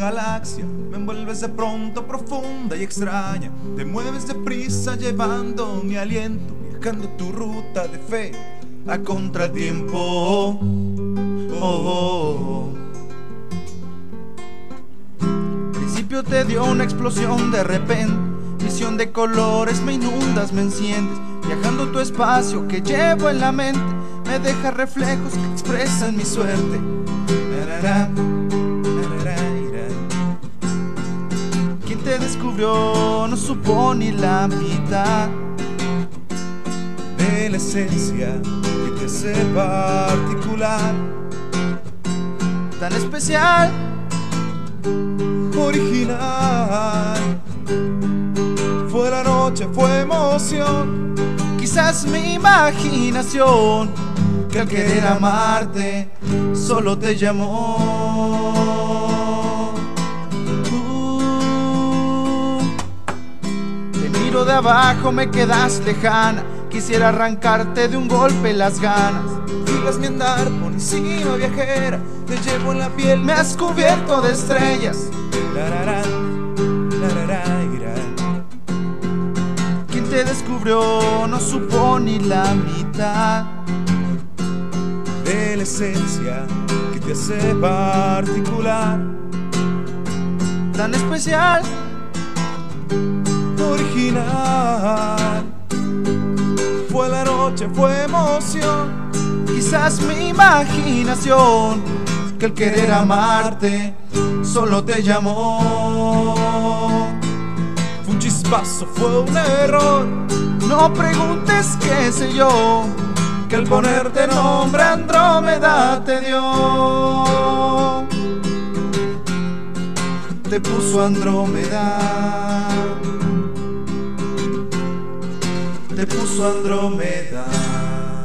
galaxia, me envuelves de pronto profunda y extraña. Te mueves deprisa llevando mi aliento, viajando tu ruta de fe a contratiempo. Oh, oh, oh. Principio te dio una explosión de repente, visión de colores, me inundas, me enciendes. Viajando tu espacio que llevo en la mente, me deja reflejos que expresan mi suerte. Quien te descubrió no supo ni la mitad de la esencia que te hace particular, tan especial, original. Fue la noche, fue emoción, quizás mi imaginación, que al querer amarte solo te llamó. Te miro de abajo, me quedas lejana, quisiera arrancarte de un golpe las ganas. Filas mi andar por encima, viajera, te llevo en la piel, me has cubierto de estrellas. Quien te descubrió no supo ni la mitad de la esencia que te hace particular, tan especial, original. Fue la noche, fue emoción, quizás mi imaginación, que al querer amarte solo te llamó. Fue un chispazo, fue un error, no preguntes qué sé yo, que al ponerte nombre Andrómeda te dio. Te puso Andrómeda, te puso Andrómeda.